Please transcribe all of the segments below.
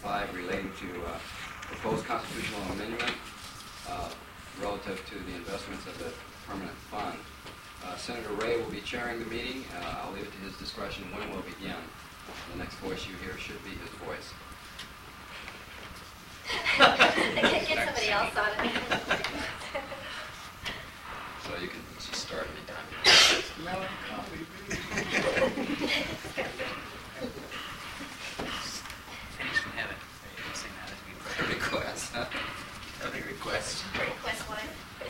5 relating to proposed constitutional amendment relative to the investments of the permanent fund. Senator Ray will be chairing the meeting. I'll leave it to his discretion when we'll begin. The next voice you hear should be his voice. Get somebody else on it. So you can just start anytime. Melon coffee, Finish from heaven. You can sing that as we pray. Request. Every request. Request one.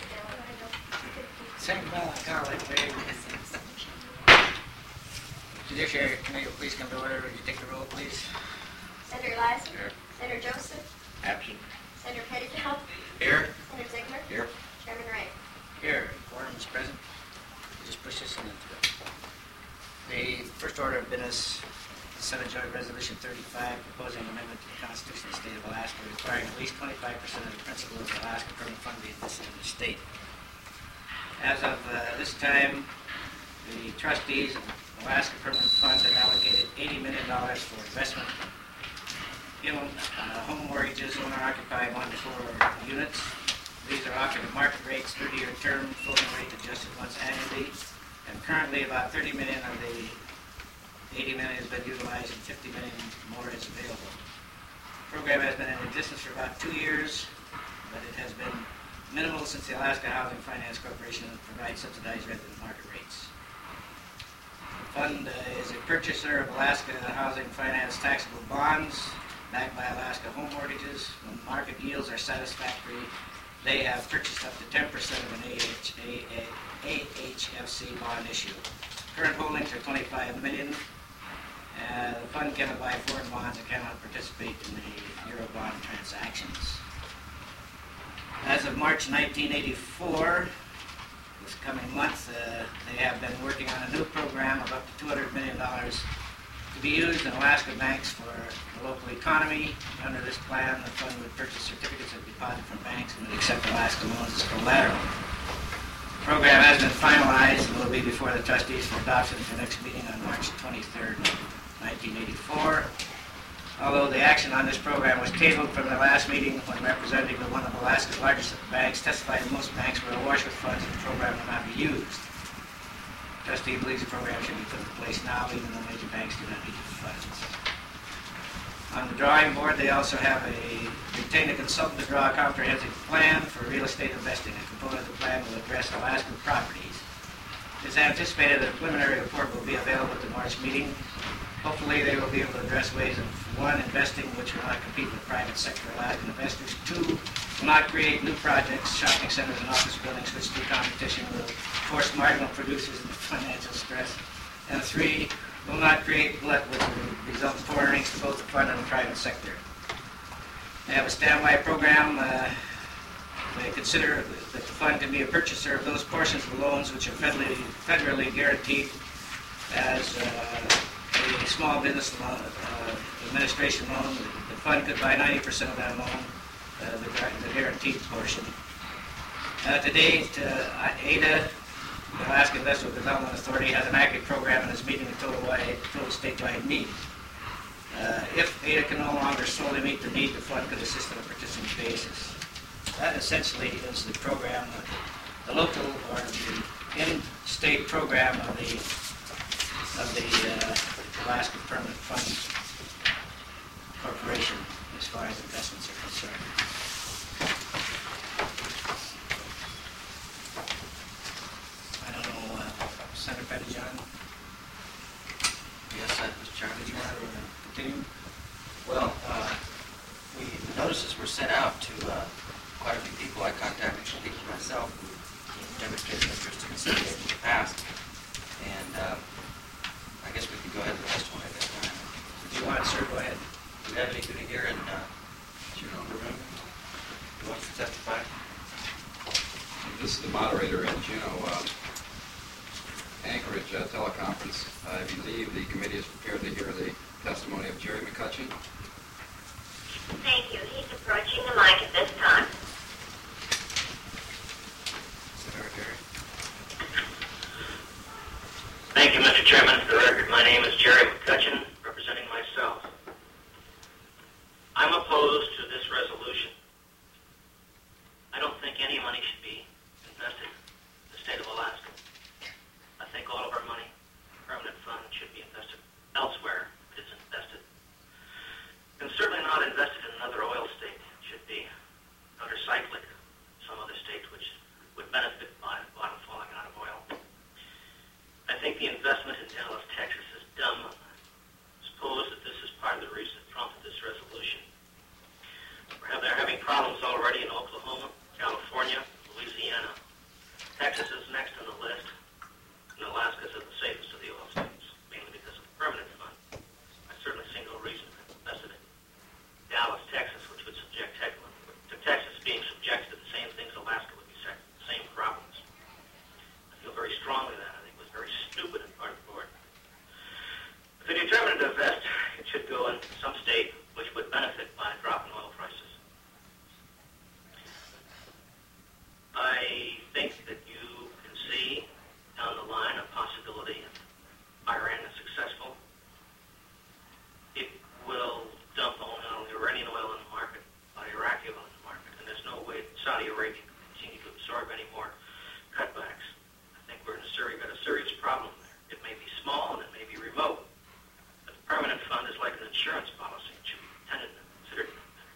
Sing melon coffee, baby. Judiciary Committee will please come to order. Would you take the roll, please? Senator Elias? Here. Senator Joseph? Absent. Senator Pettigrew? Here. Senator Ziegler? Here. Chairman Ray? Here, quorum is present. Just push this into it. The first order of business, Senate Joint Resolution 35, proposing an amendment to the Constitution of the State of Alaska requiring at least 25% of the principal of the Alaska Permanent Fund be invested in the state. As of this time, the trustees of the Alaska Permanent Fund have allocated $80 million for investment in home mortgages, owner-occupied 1 to 4 units. These are offered at market rates, 30-year term, floating rate adjusted once annually, and currently about $30 million of the $80 million has been utilized and $50 million more is available. The program has been in existence for about 2 years, but it has been minimal since the Alaska Housing Finance Corporation provides subsidized rental market rates. The fund is a purchaser of Alaska Housing Finance taxable bonds backed by Alaska home mortgages. When market yields are satisfactory, they have purchased up to 10% of an AHFC bond issue. Current holdings are $25 million. The fund cannot buy foreign bonds and cannot participate in the Eurobond transactions. As of March 1984, this coming month, they have been working on a new program of up to $200 million to be used in Alaska banks for the local economy. Under this plan, the fund would purchase certificates of deposit from banks and would accept Alaska loans as collateral. The program has been finalized and will be before the trustees for adoption at the next meeting on March 23rd, 1984. Although the action on this program was tabled from the last meeting when representative of one of Alaska's largest banks testified that most banks were awash with funds and the program will not be used. The trustee believes the program should be put in place now, even though major banks do not need the funds. On the drawing board, they also have retained a consultant to draw a comprehensive plan for real estate investing. A component of the plan will address Alaskan properties. It is anticipated that a preliminary report will be available at the March meeting. Hopefully, they will be able to address ways of, 1, investing which will not compete with private sector Alaskan investors. 2, will not create new projects, shopping centers, and office buildings which through competition will force marginal producers into financial stress. And 3, will not create glut which will result in poor earnings to both the fund and the private sector. They have a standby program. They consider that the fund can be a purchaser of those portions of the loans which are federally guaranteed as a small business loan, administration loan. The fund could buy 90% of that loan, the guaranteed portion. To date, ADA, the Alaska Industrial Development Authority, has an active program and is meeting a total statewide need. If ADA can no longer solely meet the need, the fund could assist on a participant basis. That essentially is the program, the local or the in-state program of the Alaska Permanent Fund Corporation as far as investments are concerned. I don't know, Senator Pettigrew? Yes, Mr. Chairman. Did you want to continue? Well, notices were sent out to quite a few people. I contacted some people myself who demonstrated interest in considering it in the past. And I guess we could go ahead with the testimony at that time. If you want, sir, go ahead. Do we have anybody here in the room who wants to testify? This is the moderator in Juneau. Anchorage teleconference. I believe the committee is prepared to hear the testimony of Jerry McCutcheon. Thank you. He's approaching the mic at this time. Senator Jerry. Thank you, Mr. Chairman. For the record, my name is Jerry McCutcheon, representing myself. I'm opposed to this resolution. I don't think any money should be invested in the state of Alaska. I think all of our money, permanent fund, should be invested elsewhere if it's invested. And certainly not invested in another oil state. It should be under cyclic, some other states which would benefit by the bottom falling out of oil. I think the investment in Dallas, Texas is dumb. I suppose that this is part of the reason that prompted this resolution. They're having problems already in Oklahoma, California, Louisiana. Texas is next on the list, and Alaska is the safest of the oil states, mainly because of the permanent fund. I certainly see no reason to invest it in Dallas, Texas, which would subject Texas being subjected to the same things Alaska would be subject to, the same problems. I feel very strongly that. I think it was very stupid on part of the board. If they determine to invest, it should go in some state which would benefit by a drop in oil prices. I think that you can see down the line a possibility if Iran is successful. It will dump not only Iranian oil in the market, but Iraqi oil in the market. And there's no way that Saudi Arabia can continue to absorb any more cutbacks. I think we're in got a serious problem there. It may be small and it may be remote. But the permanent fund is like an insurance policy. It should be intended and considered.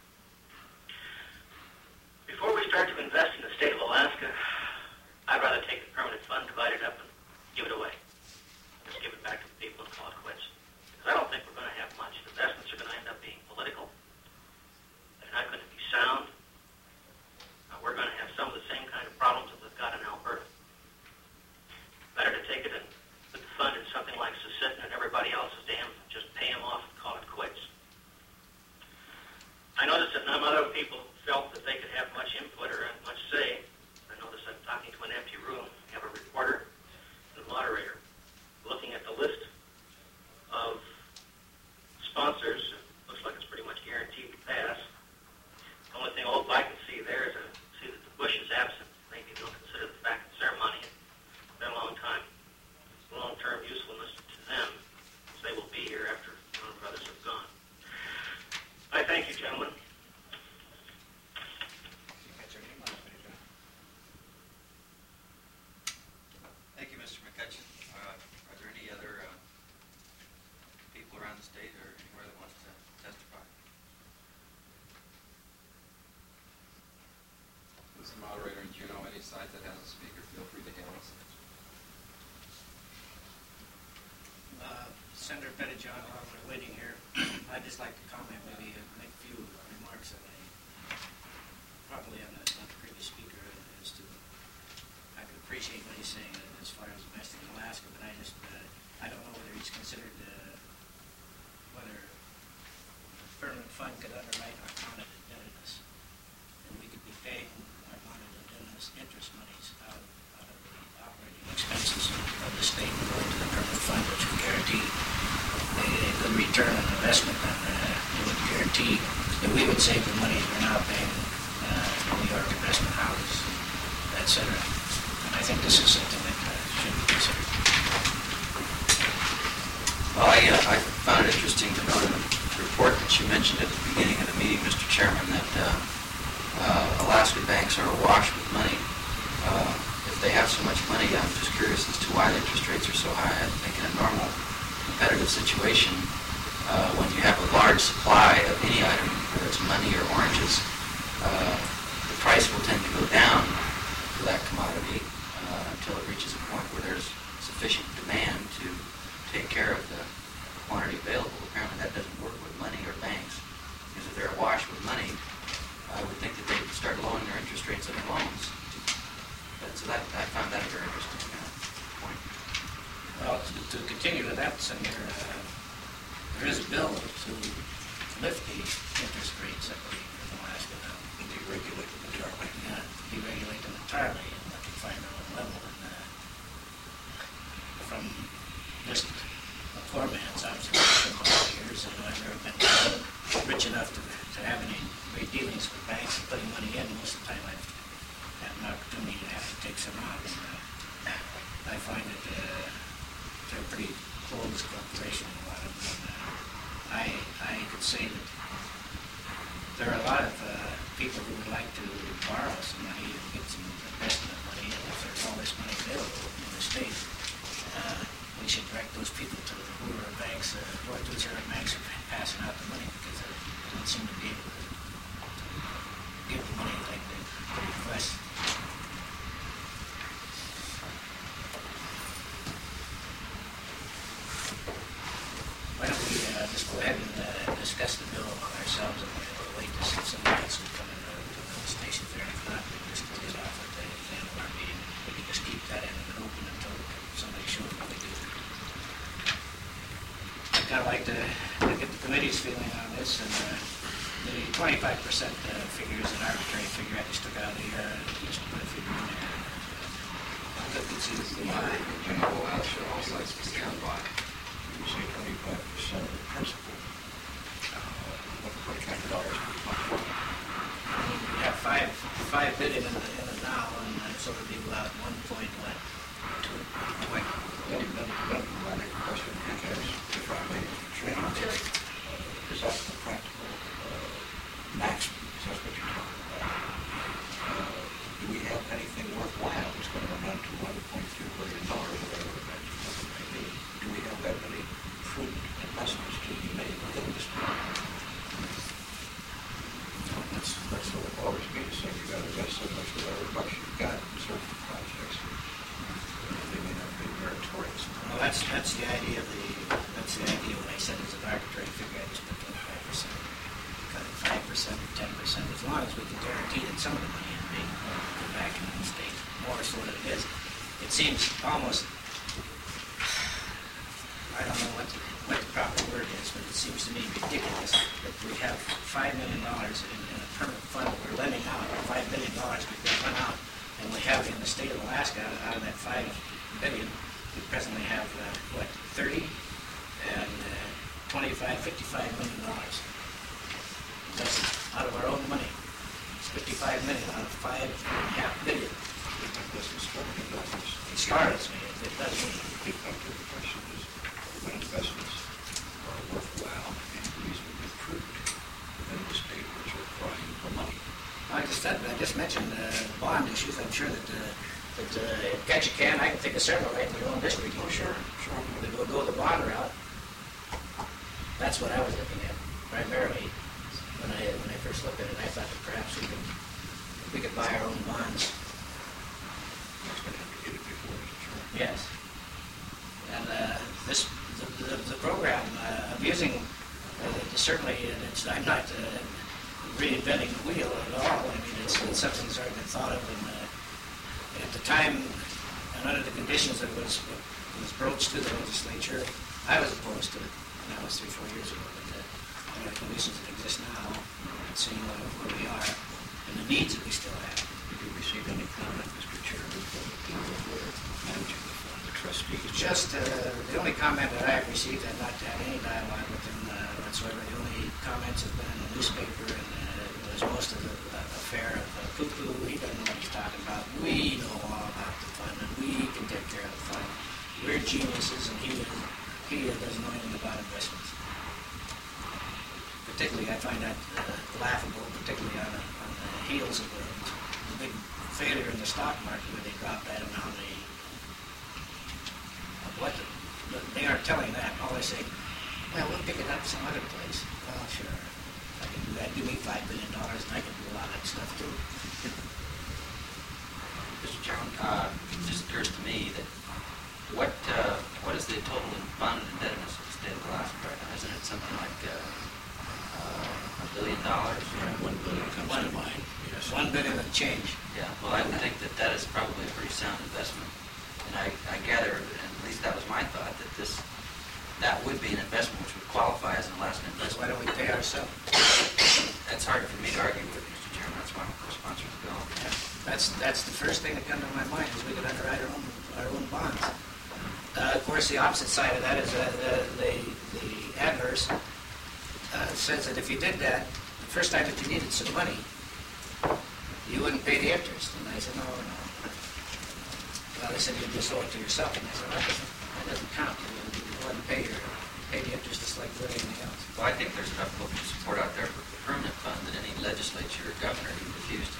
Before we start to invest in the state of Alaska, I'd rather take the permanent fund, divide it up, and give it away. Just give it back to the people and call it quits. Because I don't think we're going to have much. Investments are going to end up being political. They're not going to be sound. We're going to have some of the same kind of problems that we've got in Alberta. Better to take it and put the fund in something like Susitin and everybody else's dams and just pay them off and call it quits. I noticed that none other people felt that they could have much input or much say. I noticed I'm talking to an empty room. We have a reporter and a moderator looking at the list of sponsors. It looks like it's pretty much guaranteed to pass. The only thing I can see there is see that the Bush is absent. Maybe they'll consider the fact that their money has been a long-term usefulness to them, as they will be here after John Brothers have gone. I thank you, gentlemen. Thank you, Mr. McCutcheon. Are there any other people around the state or anywhere that wants to testify? Mr. Moderator, and you know any site that has a speaker, feel free to hail us. Senator Pettijohn, while we're waiting here, I'd just like to comment, maybe make a few remarks that probably on the previous speaker as to, I could appreciate what he's saying as far as investing in Alaska, but I don't know whether he's considered whether the permanent fund could underwrite our bonded indebtedness. And we could be paying our bonded indebtedness interest monies out of the operating expenses of the state and going to the permanent fund, which would guarantee a good return on investment, and it would guarantee that we would save the money we're now paying New York investment houses, etc. And I think this is something that should be considered. Well, I found it interesting to note in the report that you mentioned at the beginning of the meeting, Mr. Chairman, that Alaska banks are awash with money. If they have so much money, I'm just curious as to why the interest rates are so high. I think in a normal competitive situation, when you have a large supply of any item, whether it's money or oranges, the price will tend to go down for that commodity until it reaches a point where there's sufficient demand to take care of the quantity available. Apparently that doesn't work with money or banks, because if they're awash with money, I would think that they would start lowering their interest rates on their loans. So I found that a very interesting point. Well, to continue with that, Senator, there is a bill to lift the interest rates that we have in Alaska now. Deregulate them entirely. Deregulate them entirely and let them find their own level. And from just a poor man's observation over the years, I've never been rich enough to have any great dealings with banks and putting money in. Most of the time I've had an opportunity to have to take some out. And I find that they're a pretty closed corporation, a lot of them. I could say that like to borrow some money and get some investment money, and if there's all this money available in the state, we should direct those people to the poorer banks. What those other banks are passing out the money because they don't seem to be able to give the money like they request. Why don't we just go ahead and discuss the bill among ourselves, and we'll wait to see if somebody else will come in to the station there. If not, we just put it off at the end of our meeting. We can just keep that in and open until somebody shows what they do. I'd kind of like to get the committee's feeling on this, and the 25% figure is an arbitrary figure. I just took out here and just put a figure in there. I could see the General House should also like to stand by. You say 25% of the principal. What kind of dollars are we talking about? We have $5 billion in the now, and so it would be about 1.2. Let me question because if I may, Chairman, is that the practical maximum? Is that what you're talking about? Do we have anything worthwhile that's going to amount to $1.2 billion, whatever that may be? Do we have that many prudent investments to be made within this program? That's what it always means to say you've got to invest so much with every buck you've got in certain projects. They may not be meritorious. Well, that's the idea of when I said it's an arbitrary figure. I just put 25%. Cut it 5% or 10%, as long as we can guarantee that some of the money is being put back into the state, more so than it is. It seems almost, I don't know what the proper word is, but it seems to me ridiculous that we have $5 million in a permanent fund that we're lending out, or $5 billion we've got run out, and we have in the state of Alaska, out of that $5 billion, we presently have, 30 and 25, $55 million. That's out of our own money. It's $55 million out of $5.5 billion. It startles me. It does me. The question is, when investments are worthwhile and reasonably prudent within the state which are crying for money. I just mentioned bond issues. I'm sure that catch a can, I can think of several right in your own district. Oh, sure. We'll go the bond route. That's what I was looking at primarily when I first looked at it. I thought that perhaps we could buy our own bonds. That's going to have to get it before it's adjourned. Yes. And the program of using certainly, I'm not reinventing the wheel at all. I mean, it's something that's already been thought of, and at the time and under the conditions that was broached to the legislature, I was opposed to it. And that was 3-4 years ago. But under the conditions that exist now, seeing where we are and the needs that we still have. Did you receive any comment, Mr. Chairman, from the people who are managing the fund, the trustees? Just the only comment that I have received, I've not had any dialogue with them whatsoever. The only comments have been in the newspaper, and it was most of the affair of Cuckoo. He doesn't know what he's talking about. We know all about the fund, and we can take care of the fund. We're geniuses, and he doesn't know anything about investments. Particularly, I find that laughable, particularly on the heels of the big failure in the stock market where they dropped that amount they aren't telling that. All they say, well, we'll pick it up some other place. Well, sure. I can do that. Give me $5 billion, and I can do a lot of that stuff, too. Mr. Chairman, it just occurs to me that what is the total bond indebtedness of the state of Alaska right now? Isn't it something like $1 billion? $1 billion comes to mind. Yes. $1 billion of change. Yeah, well, I would think that is probably a pretty sound investment. And I gather, and at least that was my thought, that that would be an investment which would qualify as an Alaskan That's why investment. don't we pay ourselves? That's hard for me to argue with, Mr. Chairman. That's why I'm co-sponsor of the bill. That's the first thing that comes to my mind is we could underwrite our own bonds. Of course, the opposite side of that is the adverse says that if you did that, the first time that you needed some money, you wouldn't pay the interest. And I said, no. Well, they said you just owe it to yourself. And I said, that doesn't count. You wouldn't pay the interest just like for anything else. Well, I think there's enough public support out there for the permanent fund that any legislature or governor who refused to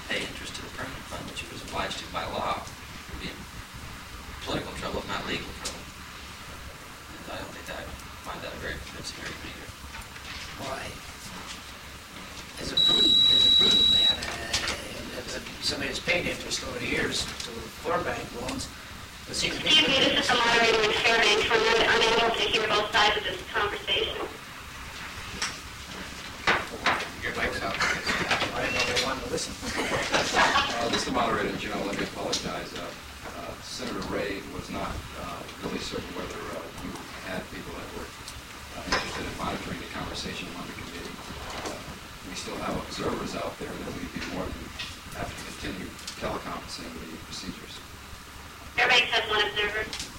years to for bank loans. But seems to be... Excuse me, this is the moderator in Fairbanks. We're unable to hear both sides of this conversation. Your mic's out. I didn't know they wanted to listen. This is the moderator, Joe. Let me apologize. Senator Ray was not really certain whether you had people that were interested in monitoring the conversation on the committee. We still have observers out there that we'd be more than happy to continue teleconferencing the procedures. Fairbanks has one observer.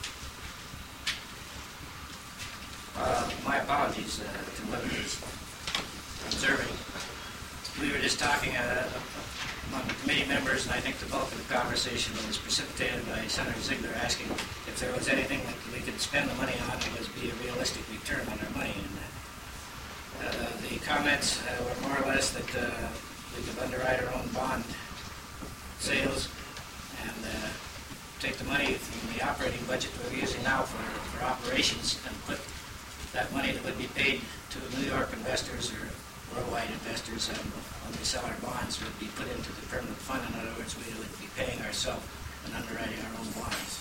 My apologies to whoever is observing. We were just talking among the committee members, and I think the bulk of the conversation was precipitated by Senator Ziegler asking if there was anything that we could spend the money on that would be a realistic return on our money. And the comments were more or less that we could underwrite our own bond sales and take the money from the operating budget we're using now for operations and put that money that would be paid to New York investors or worldwide investors when we sell our bonds would be put into the permanent fund. In other words, we would be paying ourselves and underwriting our own bonds.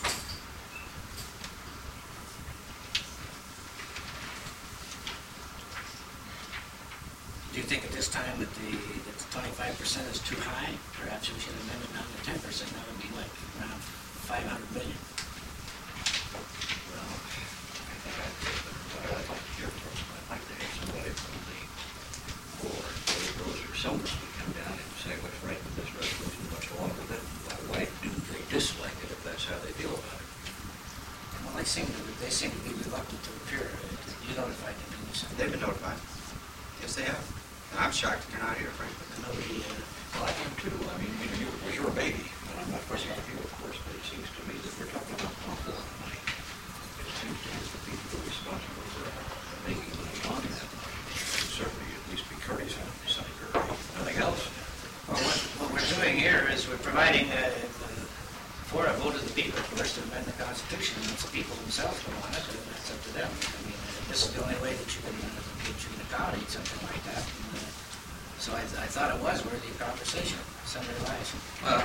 Do you think at this time that the 25% is too high? Perhaps we should amend it down to 10%. That would be like around $500 million. Well, I think I'd like to hear from them. I'd like to have somebody from the board, whether Rose or Silver, would come down and say what's right with this resolution, what's wrong with it, why do they dislike it if that's how they feel about it. Well, they seem to be reluctant to appear. You notified them, didn't you? They've been notified. Yes, they have. And I'm shocked that they're not here, frankly. Nobody. Well, I am too. I mean, you it was your baby, and I'm not fussing with you, of course, but it seems to me that we're talking about an awful lot of money. It seems to me that the people who are responsible for making money on that should certainly at least be courteous enough to say, nothing else. Well, what we're doing here is we're providing for a vote of the people first to amend the Constitution. And it's the people themselves who want it, and that's up to them. I mean, this is the only way that you can accommodate something like that. And, so I thought it was worthy of conversation. Senator Elias. Well,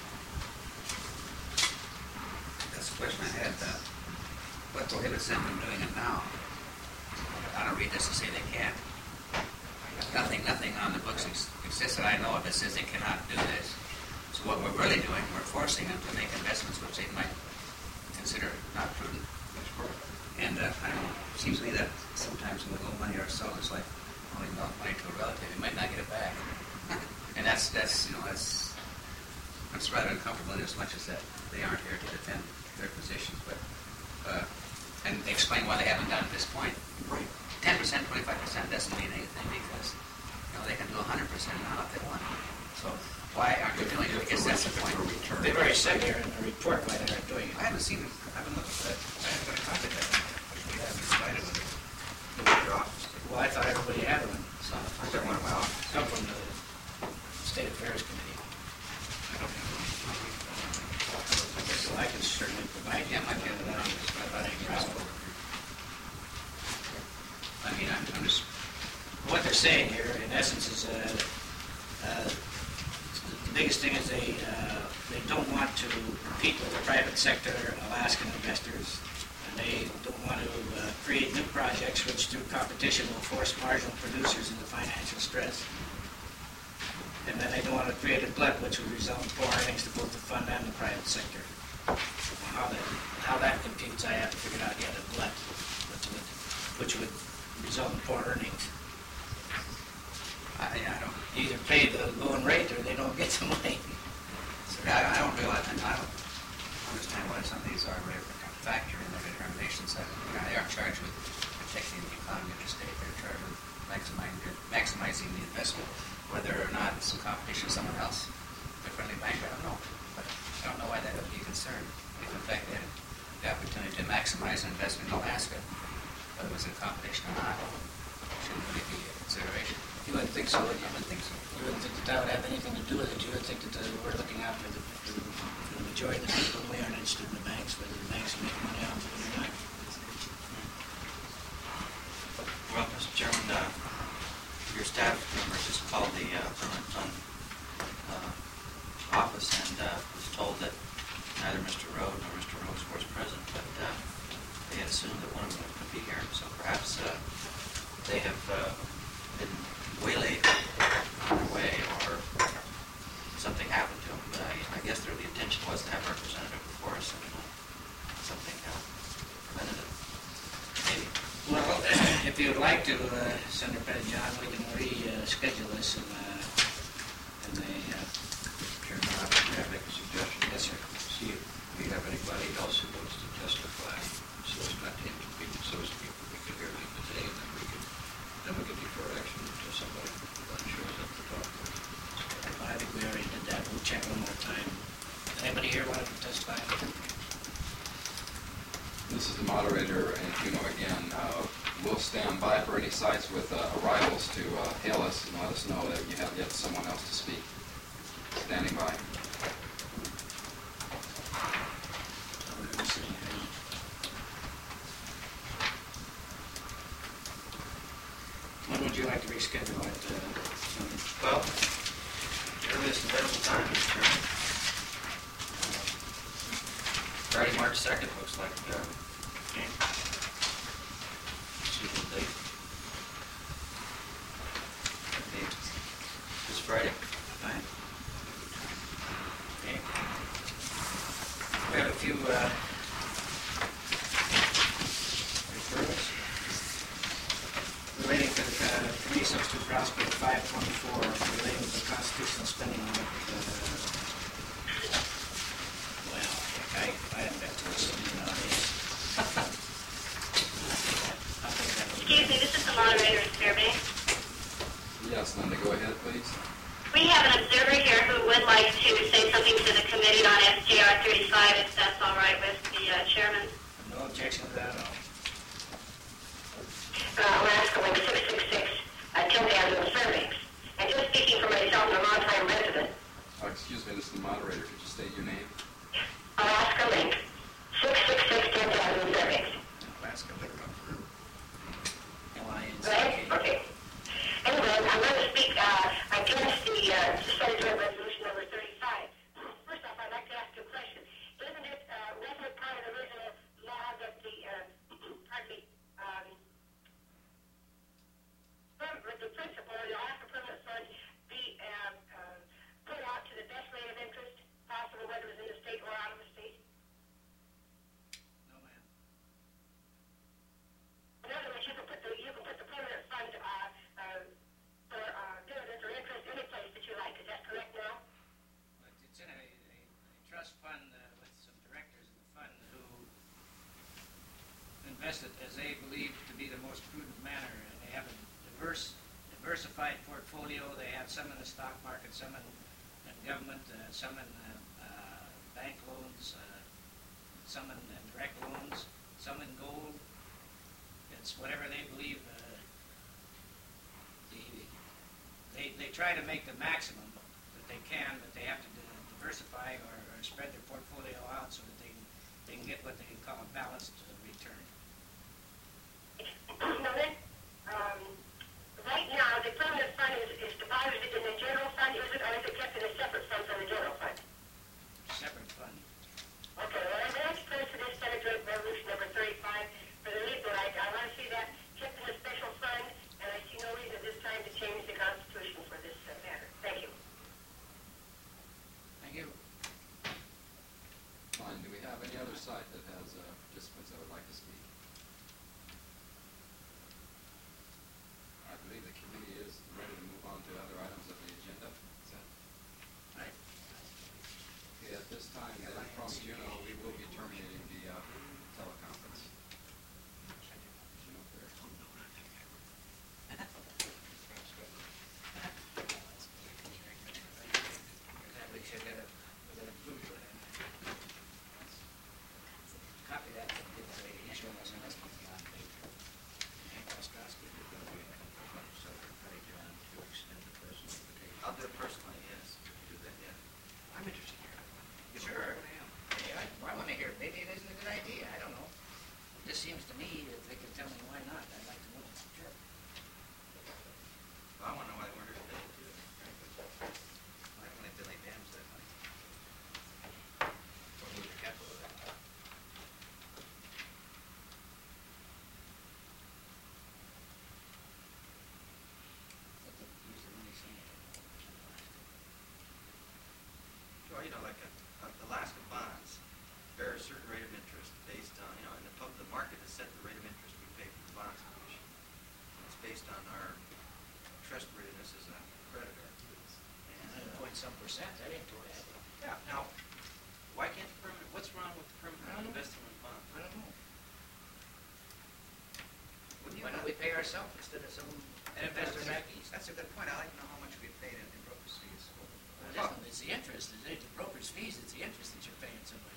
that's the question I had. What prohibits them from doing it now? I don't read this to say they can't. Nothing on the books exists that I know of that says they cannot do this. So what we're really doing, we're forcing them to make investments which they might consider not prudent. That's correct. And I don't know, it seems to me that sometimes when we loan money ourselves, it's like only money to a relative. We might not get it back. And that's rather uncomfortable in as much as that they aren't here to defend their positions, but and explain why they haven't done it at this point. Right. 10%, 25% doesn't mean anything because they can do 100% now if they want. So why aren't they doing it? I guess that's the point. They've already said here in the report why they aren't doing it. I haven't seen it. I haven't looked at that. I haven't got a copy of that. We haven't decided whether to look at your office. Well, I thought everybody had one. So I got one in my office. Come from the State Affairs Committee. I don't have one. So I can certainly provide you. Yeah, might be able to. I mean, I'm just. What they're saying here, in essence, is the biggest thing is they don't want to compete with the private sector Alaskan investors, and they don't want to create new projects which, through competition, will force marginal producers into financial stress. And then they don't want to create a glut which would result in poor earnings to both the fund and the private sector. How that computes, I have to figure out yet a glut, which would result in poor earnings. I don't. You either pay the loan rate or they don't get the money. I don't realize. I don't understand why some of these are very factor in their determinations. That they aren't charged with protecting the economy of the state. They're charged with maximizing the investment. Whether or not it's some competition with someone else, a friendly bank, I don't know. But I don't know why that would be a concern. If in fact they had the opportunity to maximize an investment in Alaska, whether it was in competition or not, shouldn't really be a consideration. You wouldn't think so, would you? I wouldn't think so. You wouldn't think that would have anything to do with it. You would think that we're looking out for the majority of the people. We aren't interested in the banks, whether the banks make money off of it or not. Well, Mr. Chairman, your staff members just called the permanent fund office and was told that neither Mr. Rowe nor Mr. Rose was present, but they had assumed that one of them could be here, so perhaps they have been waylaid on their way, or something happened to them. But I guess the intention was to have a representative before us, and something prevented it. Maybe. Well, if you'd like to, Senator Pettijohn, we can reschedule this and they... Chairman, may I make a suggestion? Yes, sir. See if we have anybody else who wants to testify, so as not to inconvenience those people. We could hear them today, and then we could defer action until somebody shows up to talk to us. I think we already did that. We'll check one more time. Anybody here want to testify? This is the moderator, and again, we'll stand by for any sites with arrivals to hail us and let us know that you have yet someone else to speak. Standing by. When would you like to reschedule it? Well, earliest available time, Mr. Chairman. Friday, March 2nd looks like Okay. suitable date. This Friday. Fine. Okay. We have a few referrals relating to the committee substitute prosecutor 524 relating to the constitutional spending limit. Well, I haven't got to this nowadays. Excuse me, this is the moderator, Fairbanks. Yes, Linda, go ahead, please. We have an observer here who would like to say something to the committee on SJR 35, if that's all right with the chairman. No objection to that at all. Alaska Link 666, Tilden Avenue, Fairbanks. And just speaking for myself, I'm a long-time resident. Excuse me, this is the moderator. Could you state your name? Alaska Link 666, Tilden Avenue, Fairbanks. Alaska Link. Right? LINCK. Okay. Anyway, I'm going to speak against the Senate Joint Resolution number 35. First off, I'd like to ask you a question. Isn't it, wasn't it part of the original law that the, the principal or the Alaska Permanent Fund be put out to the best rate of interest possible, whether it was in the state or out of the state? No, ma'am. In other words, you can put the permanent fund for dividends or interest any place that you like. Is that correct now? But it's in a trust fund with some directors in the fund who invest it as they believe to be the most prudent manner. And they have a diversified portfolio. They have some in the stock market, some in government, some in bank loans, some in direct loans, some in gold. It's whatever they believe. They try to make the maximum that they can, but they have to diversify or spread their portfolio out so that they can get what they call a balanced return. Now then, right now, the permanent fund is deposited in the general fund, is it, or is it kept in a separate fund from the general fund? Separate fund. Okay, well, I'm going to put to this Senate Joint Resolution number 35 for the legal right. I want to see that kept in a special fund, and I see no reason at this time to change the Constitution for this matter. Thank you. Thank you. Fine. Do we have any other site that has participants that would like to speak? I believe the committee is ready to move on to other items of some percent, that ain't too bad. Yeah, now, why can't the permanent, what's wrong with the I permanent don't know. investment fund? I don't know. Wouldn't you Why don't not- we pay ourselves instead of some And if investor back east? That's a good point. I'd like to know how much we get paid in broker's fees. Listen, it's the interest, it's the broker's fees, it's the interest that you're paying somebody.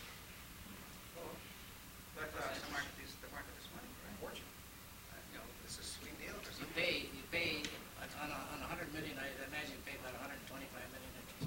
But some market, the market is money, right? Fortune. You know, this is a sweet deal for You some. pay on a 100 million, I imagine you pay about 125 million interest.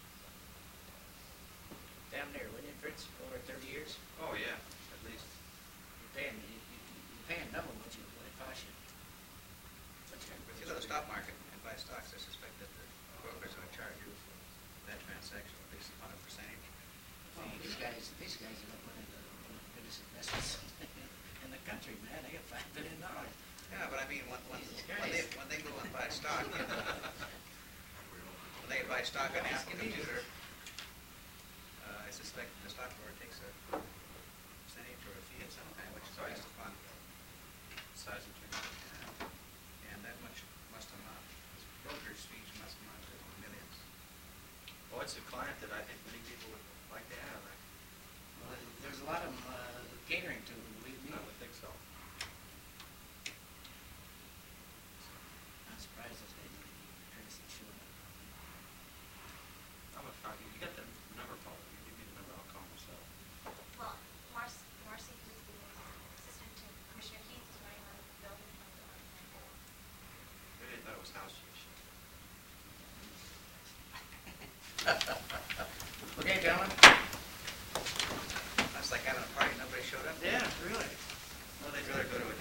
Damn near, wouldn't you, Fritz, over 30 years? Oh, yeah, at least. You're paying double what it costs you. But If you go to the stock market and buy stocks, I suspect that the broker's going to charge you for that transaction, at least on a percentage. these guys are not one of the biggest investments in the country, man. They got $5 billion. Yeah, but I mean, when Jesus they go and buy stock, when they buy stock on Apple Computer, I suspect the stock board takes a percentage or a fee of some kind, which is based upon size of transaction. And that much must amount, broker's fees must amount to millions. Well, it's a client that I think many people would like to have. Well, there's a lot of them catering to, believe me. I would think so. I'm surprised those guys don't even try to show up. I'm a talking. You got the number, Paul. You give me the number, I'll call myself. Well, Marcy, who's the assistant to Commissioner Keith, is running on the building fund on Maybe they thought it was house use. Okay, gentlemen? That's like having a party, nobody showed up. Yeah, really. Well, they'd rather go to a